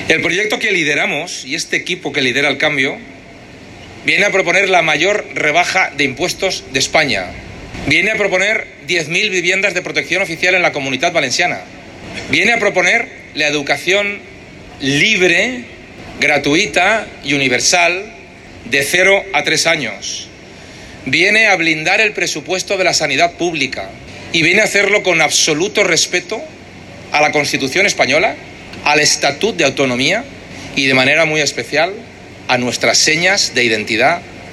El proyecto que lideramos y este equipo que lidera el cambio viene a proponer la mayor rebaja de impuestos de España. Viene a proponer 10.000 viviendas de protección oficial en la Comunitat Valenciana. Viene a proponer la educación libre, gratuita y universal de 0 a 3 años. Viene a blindar el presupuesto de la sanidad pública y viene a hacerlo con absoluto respeto a la Constitución española, al Estatut de Autonomía y de manera muy especial a nuestras señas de identidad